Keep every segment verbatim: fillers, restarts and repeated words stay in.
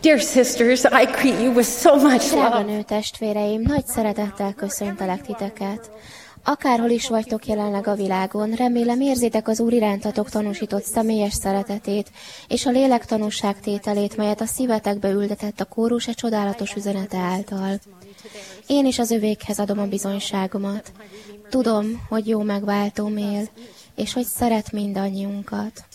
Dear sisters, I greet you with so much Drága love. nő testvéreim, nagy szeretettel köszöntelek titeket. Akárhol is vagytok jelenleg a világon, remélem érzitek az Úr irántatok tanúsított személyes szeretetét, és a lélek tanúságtételét, melyet a szívetekbe ültetett a kórus e csodálatos üzenete által. Én is az övékhez adom a bizonyságomat. Tudom, hogy jó megváltóm él, és hogy szeret mindannyiunkat.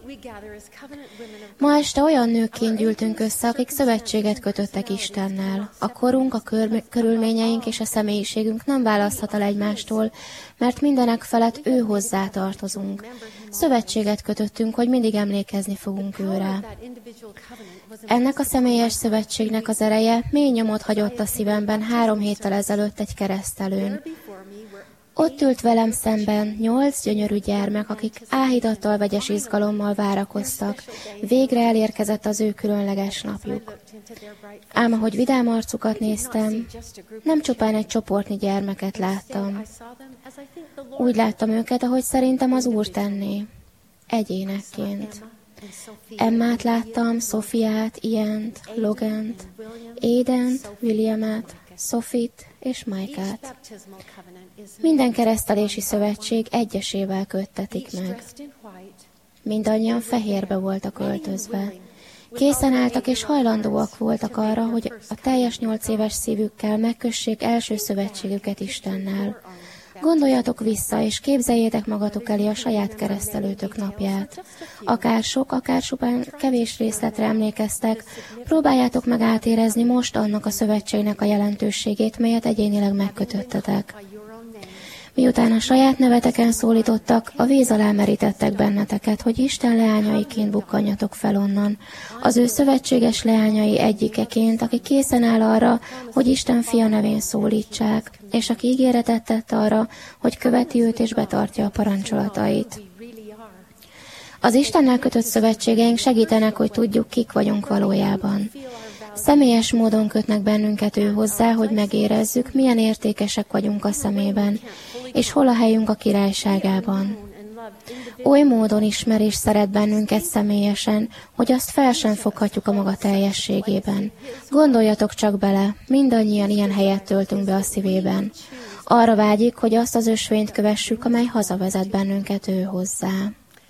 Ma este olyan nőkként gyűltünk össze, akik szövetséget kötöttek Istennel. A korunk, a kör- körülményeink és a személyiségünk nem választhat el egymástól, mert mindenek felett ő hozzá tartozunk. Szövetséget kötöttünk, hogy mindig emlékezni fogunk őrá. Ennek a személyes szövetségnek az ereje mély nyomot hagyott a szívemben három héttel ezelőtt egy keresztelőn. Ott ült velem szemben nyolc gyönyörű gyermek, akik áhítattal, vegyes izgalommal várakoztak. Végre elérkezett az ő különleges napjuk. Ám ahogy vidám arcukat néztem, nem csupán egy csoportnyi gyermeket láttam. Úgy láttam őket, ahogy szerintem az Úr tenné. Egyénekként. Emmát láttam, Szofiát, Iant, Logant, Aident, Williamet, Sophit és Mike-át. Minden keresztelési szövetség egyesével köttetik meg. Mindannyian fehérbe voltak öltözve. Készen álltak és hajlandóak voltak arra, hogy a teljes nyolc éves szívükkel megkössék első szövetségüket Istennel. Gondoljatok vissza, és képzeljétek magatok elé a saját keresztelőtök napját. Akár sok, akár csupán kevés részletre emlékeztek, próbáljátok meg átérezni most annak a szövetségnek a jelentőségét, melyet egyénileg megkötöttetek. Miután a saját neveteken szólítottak, a víz alá merítettek benneteket, hogy Isten leányaiként bukkanjatok fel onnan. Az ő szövetséges leányai egyikeként, aki készen áll arra, hogy Isten fia nevén szólítsák, és aki ígéretet tett arra, hogy követi őt és betartja a parancsolatait. Az Istennel kötött szövetségeink segítenek, hogy tudjuk, kik vagyunk valójában. Személyes módon kötnek bennünket ő hozzá, hogy megérezzük, milyen értékesek vagyunk a szemében, és hol a helyünk a királyságában. Oly módon ismer és szeret bennünket személyesen, hogy azt fel sem foghatjuk a maga teljességében. Gondoljatok csak bele, mindannyian ilyen helyet töltünk be a szívében. Arra vágyik, hogy azt az ösvényt kövessük, amely hazavezet bennünket ő hozzá.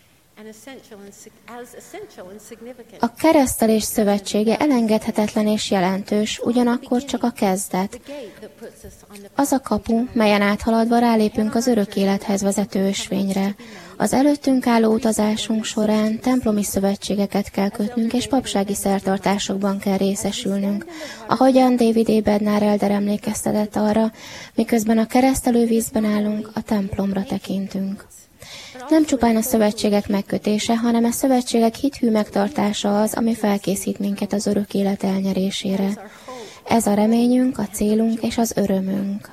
A keresztelés szövetsége elengedhetetlen és jelentős, ugyanakkor csak a kezdet. Az a kapu, melyen áthaladva rálépünk az örök élethez vezető ösvényre. Az előttünk álló utazásunk során templomi szövetségeket kell kötnünk, és papsági szertartásokban kell részesülnünk. Ahogyan David A. Bednar Elder emlékeztetett arra, miközben a keresztelő vízben állunk, a templomra tekintünk. Nem csupán a szövetségek megkötése, hanem a szövetségek hithű megtartása az, ami felkészít minket az örök élet elnyerésére. Ez a reményünk, a célunk és az örömünk.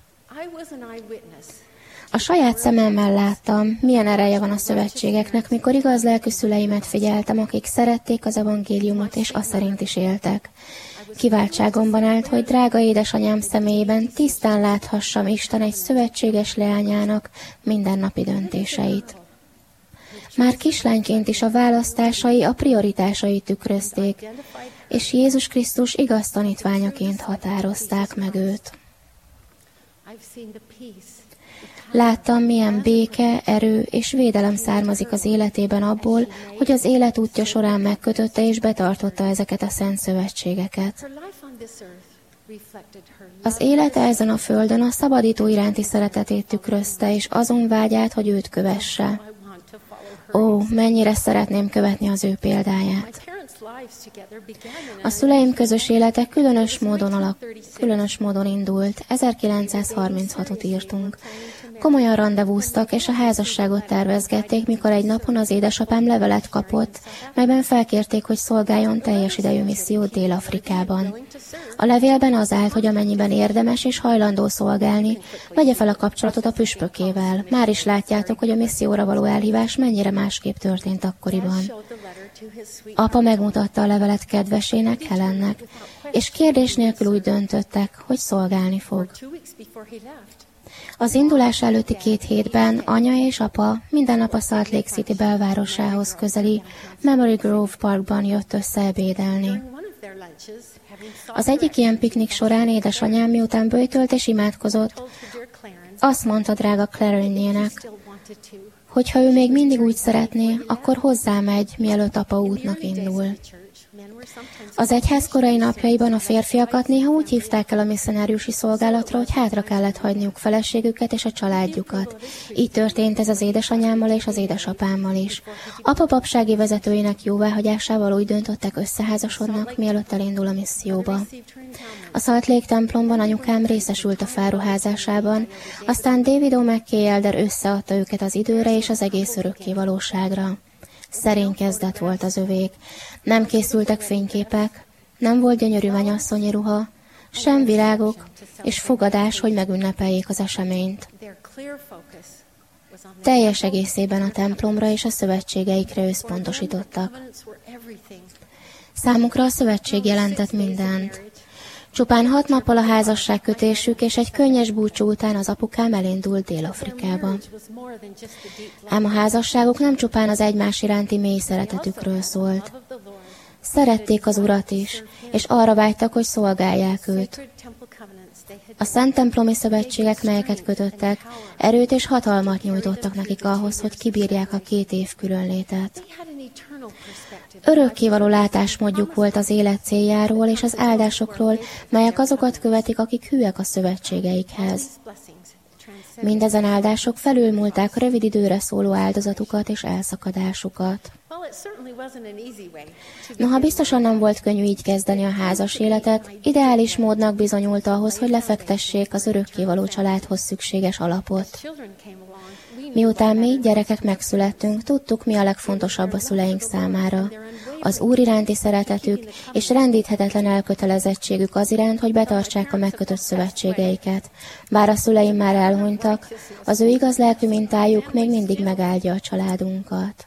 A saját szememmel láttam, milyen ereje van a szövetségeknek, mikor igaz lelkű szüleimet figyeltem, akik szerették az evangéliumot, és azt szerint is éltek. Kiváltságomban állt, hogy drága édesanyám személyében tisztán láthassam Isten egy szövetséges leányának mindennapi döntéseit. Már kislányként is a választásai a prioritásait tükrözték, és Jézus Krisztus igaz tanítványaként határozták meg őt. Láttam, milyen béke, erő és védelem származik az életében abból, hogy az élet útja során megkötötte és betartotta ezeket a szent szövetségeket. Az élete ezen a földön a szabadító iránti szeretetét tükrözte, és azon vágyát, hogy őt kövesse. Ó, mennyire szeretném követni az ő példáját. A szüleim közös élete különös módon, alak, különös módon indult. ezerkilencszázharminchatot írtunk. Komolyan randevúztak, és a házasságot tervezgették, mikor egy napon az édesapám levelet kapott, melyben felkérték, hogy szolgáljon teljes idejű missziót Dél-Afrikában. A levélben az állt, hogy amennyiben érdemes és hajlandó szolgálni, vegye fel a kapcsolatot a püspökével. Már is látjátok, hogy a misszióra való elhívás mennyire másképp történt akkoriban. Apa megmutatta a levelet kedvesének, Helennek, és kérdés nélkül úgy döntöttek, hogy szolgálni fog. Az indulás előtti két hétben anya és apa minden nap a Salt Lake City belvárosához közeli Memory Grove Parkban jött össze ebédelni. Az egyik ilyen piknik során édesanyám, miután böjtölt és imádkozott, azt mondta drága Clarence-nének, hogy ha ő még mindig úgy szeretné, akkor hozzámegy, mielőtt apa útnak indul. Az egyház korai napjaiban a férfiakat néha úgy hívták el a misszionáriusi szolgálatra, hogy hátra kellett hagyniuk feleségüket és a családjukat. Így történt ez az édesanyámmal és az édesapámmal is. Apa papsági vezetőinek jóváhagyásával úgy döntöttek, összeházasodnak, mielőtt elindul a misszióba. A Salt Lake templomban anyukám részesült a felruházásában, aztán David O. McKay elder összeadta őket az időre és az egész örökké valóságra. Szerény kezdet volt az övék. Nem készültek fényképek, nem volt gyönyörű mennyasszonyi ruha, sem virágok és fogadás, hogy megünnepeljék az eseményt. Teljes egészében a templomra és a szövetségeikre összpontosítottak. Számukra a szövetség jelentett mindent. Csupán hat nappal a házasságkötésük és egy könnyes búcsú után az apukám elindult Dél-Afrikába. Ám a házasságuk nem csupán az egymás iránti mély szeretetükről szólt. Szerették az Urat is, és arra vágytak, hogy szolgálják őt. A szent templomi szövetségek, melyeket kötöttek, erőt és hatalmat nyújtottak nekik ahhoz, hogy kibírják a két év különlétet. Örökkévaló látásmódjuk volt az élet céljáról és az áldásokról, melyek azokat követik, akik hűek a szövetségeikhez. Mindezen áldások felülmúlták rövid időre szóló áldozatukat és elszakadásukat. Noha biztosan nem volt könnyű így kezdeni a házas életet, ideális módnak bizonyult ahhoz, hogy lefektessék az örökkévaló családhoz szükséges alapot. Miután mi, gyerekek megszülettünk, tudtuk, mi a legfontosabb a szüleink számára. Az Úr iránti szeretetük és rendíthetetlen elkötelezettségük az iránt, hogy betartsák a megkötött szövetségeiket. Bár a szüleim már elhunytak, az ő igaz lelkű mintájuk még mindig megáldja a családunkat.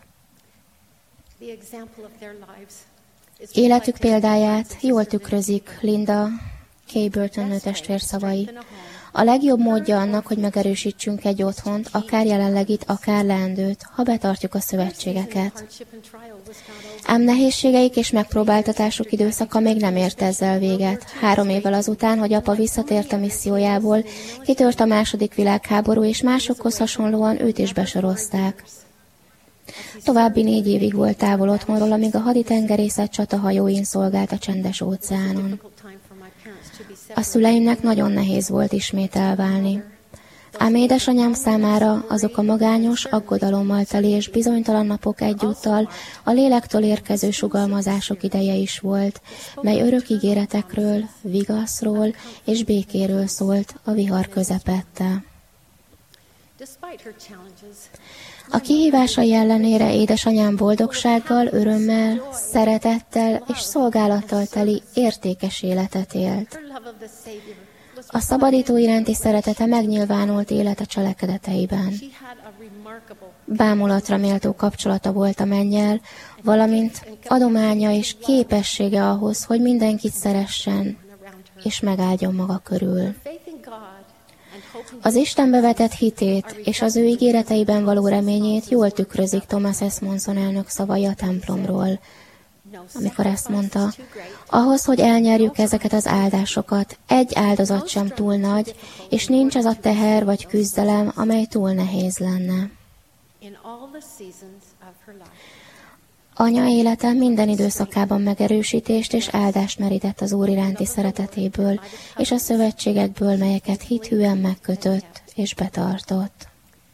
Életük példáját jól tükrözik Linda K. Burton nőtestvér szavai. A legjobb módja annak, hogy megerősítsünk egy otthont, akár jelenlegit, akár leendőt, ha betartjuk a szövetségeket. Ám nehézségeik és megpróbáltatásuk időszaka még nem ért ezzel véget. Három évvel azután, hogy apa visszatért a missziójából, kitört a második világháború, és másokhoz hasonlóan őt is besorozták. További négy évig volt távol otthonról, amíg a haditengerészet csatahajóin szolgált a csendes óceánon. A szüleimnek nagyon nehéz volt ismét elválni. Ám édesanyám számára azok a magányos, aggodalommal teli és bizonytalan napok egyúttal a lélektől érkező sugalmazások ideje is volt, mely örök ígéretekről, vigaszról és békéről szólt a vihar közepette. A kihívásai ellenére édesanyám boldogsággal, örömmel, szeretettel és szolgálattal teli értékes életet élt. A szabadító iránti szeretete megnyilvánult élete cselekedeteiben. Bámulatra méltó kapcsolata volt a mennyel, valamint adománya és képessége ahhoz, hogy mindenkit szeressen és megáldjon maga körül. Az Istenbe vetett hitét és az ő ígéreteiben való reményét jól tükrözik Thomas S. Monson elnök szavai a templomról, amikor ezt mondta, ahhoz, hogy elnyerjük ezeket az áldásokat, egy áldozat sem túl nagy, és nincs az a teher vagy küzdelem, amely túl nehéz lenne. Anya élete minden időszakában megerősítést és áldást merített az Úr iránti szeretetéből, és a szövetségekből, melyeket hithűen megkötött és betartott.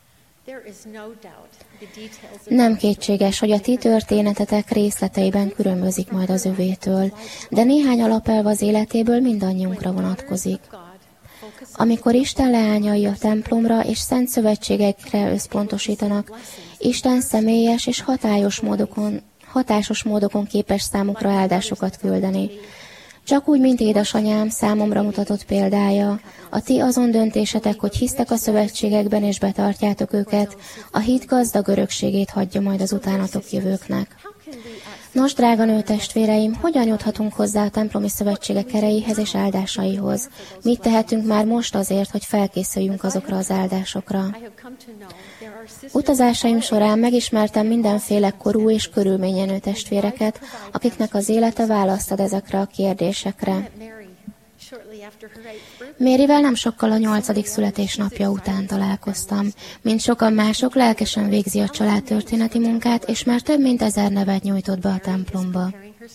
Nem kétséges, hogy a ti történetetek részleteiben különbözik majd az övétől, de néhány alapelv az életéből mindannyiunkra vonatkozik. Amikor Isten leányai a templomra és szent szövetségekre összpontosítanak, Isten személyes és hatályos módokon, hatásos módokon képes számukra áldásokat küldeni. Csak úgy, mint édesanyám számomra mutatott példája, a ti azon döntésetek, hogy hisztek a szövetségekben és betartjátok őket, a hit gazdag örökségét hagyja majd az utánatok jövőknek. Nos, drága nőtestvéreim, hogyan juthatunk hozzá a templomi szövetségek erejéhez és áldásaihoz? Mit tehetünk már most azért, hogy felkészüljünk azokra az áldásokra? Utazásaim során megismertem mindenféle korú és körülményű nőtestvéreket, akiknek az élete választ ad ezekre a kérdésekre. Maryvel nem sokkal a nyolcadik születésnapja után találkoztam. Mint sokan mások, lelkesen végzi a családtörténeti munkát, és már több mint ezer nevet nyújtott be a templomba.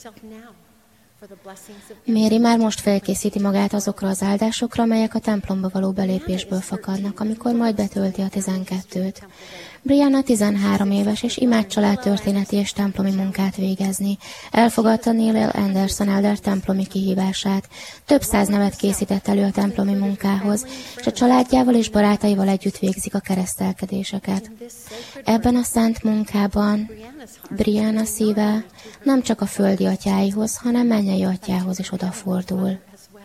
Mary már most felkészíti magát azokra az áldásokra, melyek a templomba való belépésből fakadnak, amikor majd betölti a tizenkettőt. Brianna tizenhárom éves, és imád családtörténeti és templomi munkát végezni. Elfogadta Neil Anderson elder templomi kihívását. Több száz nevet készített elő a templomi munkához, és a családjával és barátaival együtt végzik a keresztelkedéseket. Ebben a szent munkában Brianna szíve nem csak a földi atyáihoz, hanem mennyei atyához is odafordul.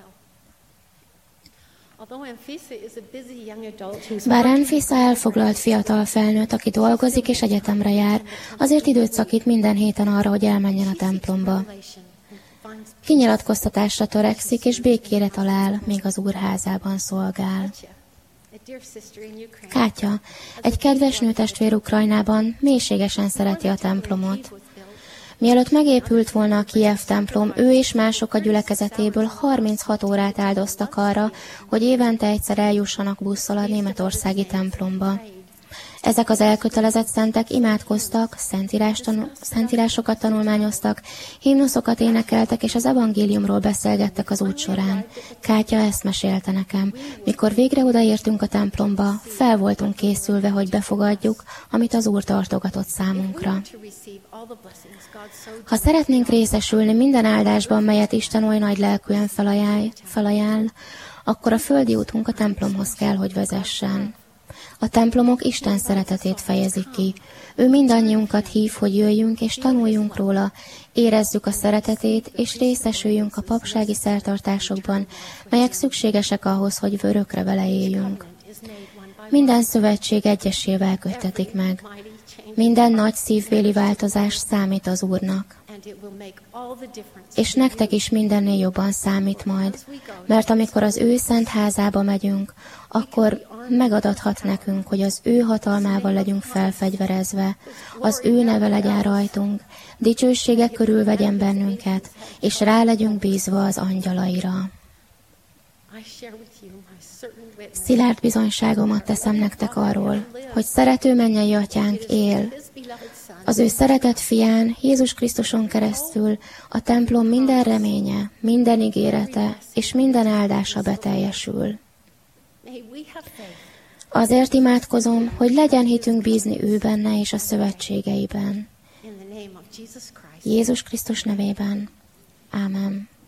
Bár Anfisa elfoglalt fiatal felnőtt, aki dolgozik és egyetemre jár, azért időt szakít minden héten arra, hogy elmenjen a templomba. Kinyilatkoztatásra törekszik, és békére talál, még az Úr házában szolgál. Kátya, egy kedves nőtestvér Ukrajnában mélységesen szereti a templomot. Mielőtt megépült volna a Kijev templom, ő és mások a gyülekezetéből harminchat órát áldoztak arra, hogy évente egyszer eljussanak busszal a németországi templomba. Ezek az elkötelezett szentek imádkoztak, szentírásokat tanulmányoztak, himnuszokat énekeltek, és az evangéliumról beszélgettek az út során. Kátya ezt mesélte nekem. Mikor végre odaértünk a templomba, fel voltunk készülve, hogy befogadjuk, amit az Úr tartogatott számunkra. Ha szeretnénk részesülni minden áldásban, melyet Isten oly nagy lelkűen felajánl, felajánl, akkor a földi útunk a templomhoz kell, hogy vezessen. A templomok Isten szeretetét fejezik ki. Ő mindannyiunkat hív, hogy jöjjünk és tanuljunk róla, érezzük a szeretetét, és részesüljünk a papsági szertartásokban, melyek szükségesek ahhoz, hogy örökre vele éljünk. Minden szövetség egyesével köttetik meg. Minden nagy szívbéli változás számít az Úrnak. És nektek is mindennél jobban számít majd, mert amikor az ő szent házába megyünk, akkor megadathat nekünk, hogy az ő hatalmával legyünk felfegyverezve, az ő neve legyen rajtunk, dicsősége körül vegyen bennünket, és rá legyünk bízva az angyalaira. Szilárd bizonyságomat teszem nektek arról, hogy szerető mennyei atyánk él. Az ő szeretett fián, Jézus Krisztuson keresztül a templom minden reménye, minden ígérete és minden áldása beteljesül. Azért imádkozom, hogy legyen hitünk bízni ő benne és a szövetségeiben. Jézus Krisztus nevében. Ámen.